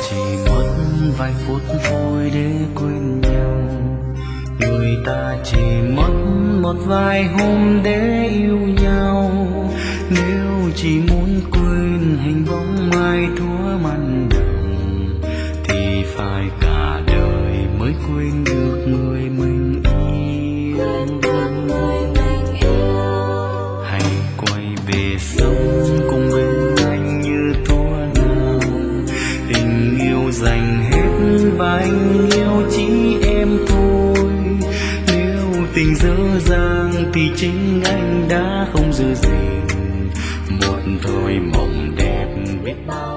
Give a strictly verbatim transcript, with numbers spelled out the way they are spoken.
chỉ mất vài phút thôi để quên nhau, người ta chỉ mất một vài hôm để yêu nhau. Nếu chỉ muốn quên hình bóng mai thuở mặn nồng thì phải cả đời mới quên được người mình yêu. Hãy quay về sống cùng bên anh như thuở nào, tình yêu dành hết và anh yêu chỉ em thôi. Nếu tình dở dang thì chính anh đã không giữ gìn, một thôi mộng đẹp biết bao.